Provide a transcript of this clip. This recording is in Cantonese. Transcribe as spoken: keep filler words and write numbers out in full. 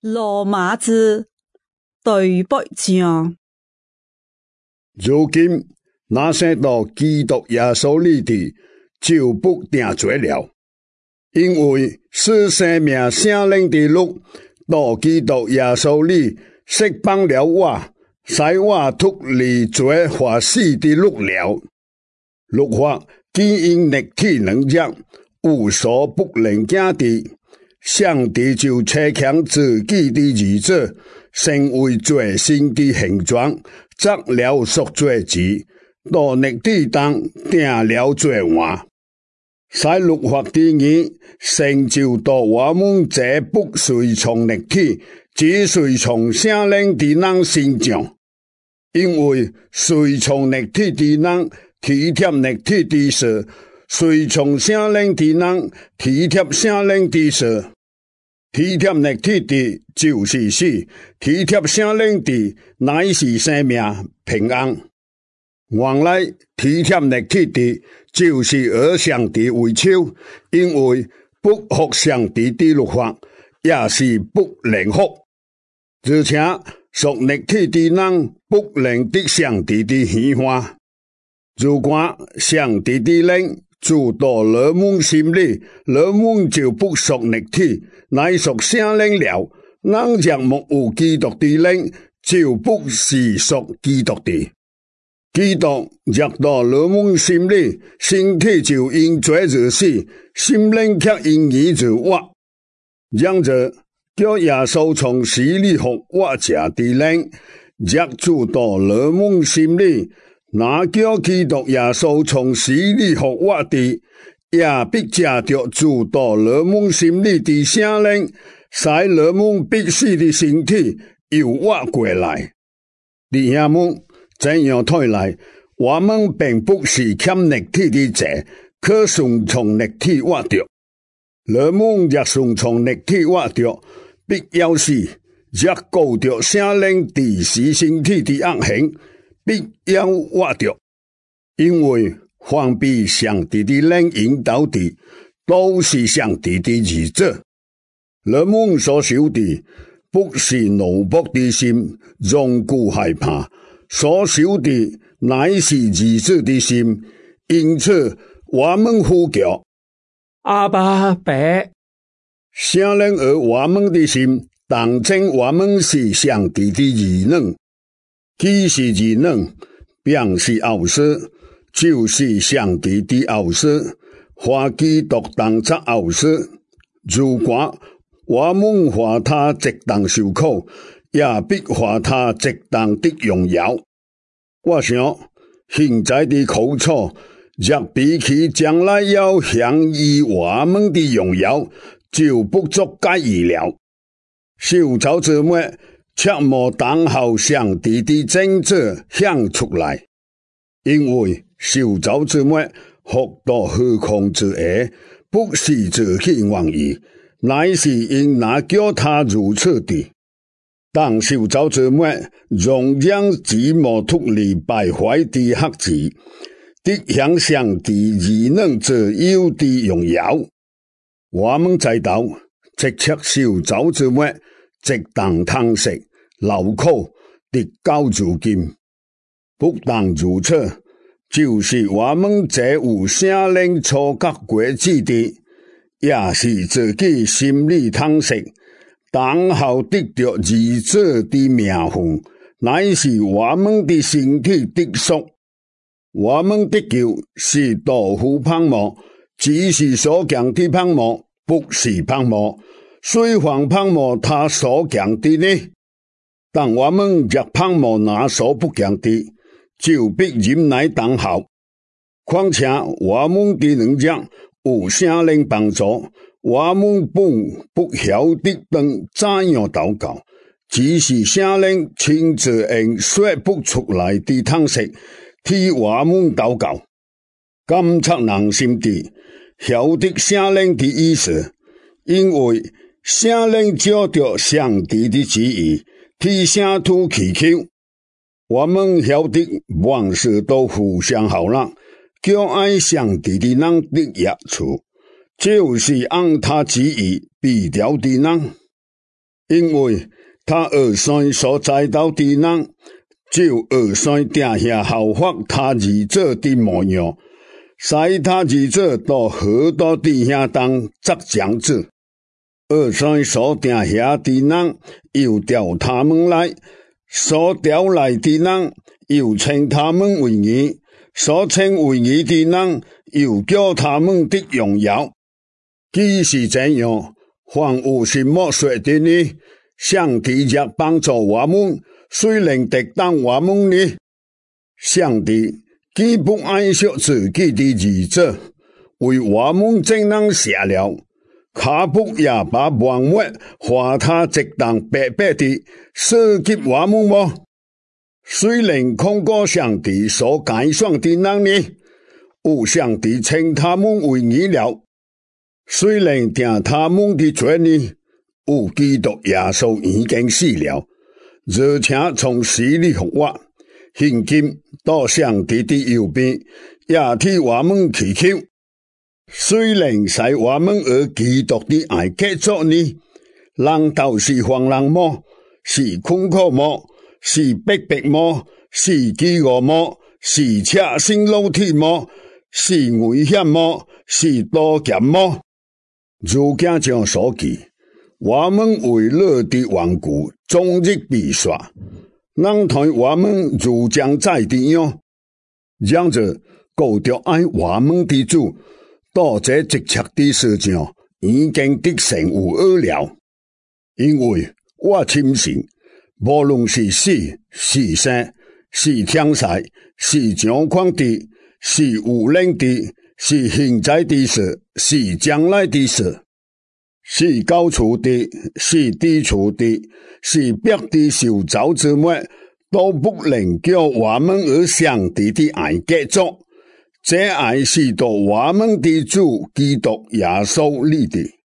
羅馬字對北章。 如今那些到基督耶穌裏的就不定罪了，因為是生命聖靈的律到基督耶穌裏釋放了我，使我脫離罪和死的律了。律法既因力體能力無所不能行的，上帝就差遣自己的兒子，成為罪身的形狀，作了贖罪祭，到力體中定了罪案，使律法的義成就到我們這不隨從力體，只隨從聖靈的人身上。因為隨從力體的人體貼力體的事，隨從聖靈的人體貼聖靈的事。體貼力體的就是死，體貼聖靈的乃是生命平安。原來體貼力體的就是惡上帝為仇，因為不服上帝的律法，也是不能服。而且屬力體的人不能得上帝的喜歡。如果上帝的靈住到人們心裏，人們就不屬力體，乃屬聖靈了。人若沒有基督的靈，就不是屬基督的。基督入到人們心裏，身體就因罪而死，心靈卻因義而活。然而叫耶穌從死裏復活者的靈入住到人們心裏，那叫基督耶穌從死裏復活的，也必借着住到人們心裏的聖靈，使人們必死的身體又活過來。弟兄們，這樣睇來，我們並不是欠力體的罪，可順從力體活着。人們若順從力體活着，必要死；若過着聖靈的死身體的惡行，必要活着。因為凡被上帝的靈引導的，都是上帝的兒子。人們所受的不是奴僕的心，仍舊害怕；所受的乃是兒子的心。因此，我們呼叫阿爸爸， 聖靈而我們的心，當稱我們是上帝的兒女。既是兒女，便是後嗣，就是上帝的後嗣，和基督同作後嗣。如果我們和他直當受苦，也必和他直當得榮耀。我想，現在的苦楚，若比起將來要享於我們的榮耀，就不足介意了。受造之末，切莫等候上帝的拯救顯出來，因為受造之末學到虛空之下，不是自己願意，乃是因那叫他如此的。當受造之末，仍將寂寞脫離敗壞的黑子，得享上帝兒女自由的榮耀。我們知道，即刻受造之末，直當嘆息、勞苦，直到如今。不但如此，就是我們這有聖靈初覺過子的，也是自己心裡嘆息，等候得着兒子的名分，乃是我們的身體得贖。我們的救是道乎盼望，只是所講的盼望，不是盼望。誰還盼望他所講的呢？但我們若盼望那所不講的，就必忍耐等候。況且我們的能力有聖靈幫助，我們本不曉得當怎樣禱告，只是聖靈親自用說不出來的嘆息替我們禱告。監察人心的，曉得聖靈的意思，因為聖靈照着上帝的旨意替聖徒祈求。我們曉得萬事都互相效力，叫愛上帝的人得益處，就是按他旨意被召的人。 因为他儿孙所栽到的人，就儿孙定下效法他儿子的模样，使他儿子到许多弟兄当作长子。儿孙所定下的人，又调他们来；所调来的人，又称他们为义；所称为义的人，又叫他们的荣耀。既是这样，还有什么说的呢？上帝也帮助我们，虽然抵挡我们呢？上帝既不爱惜自己的儿子，为我们怎样写了？卡不也把万物化他直当白白的赐给我们吗？虽然控告上帝所改选的人呢，有上帝称他们为义了。虽然定他们的罪呢，有基督耶稣已经死了，而且从死里复活，现今到上帝的右边，也替我们祈求。虽然使我们而基督的爱结束呢，人都是患难么？是困苦么？是逼迫么？是饥饿么？是赤身露体么？是危险么？是刀剑么？如今将所记，我们为了的顽固，终日必刷，人对我们如将在地样，这样子顾着爱我们的主，到这直切的事情已经的成有恶了。因为我深信，无论是死是生，是天才，是掌管的，是有能的，是现在的事，是将来的事，是高处的，是低处的，是别的受造之物，都不能叫我们和上帝的爱结束。这爱是到我们的主基督耶稣里的。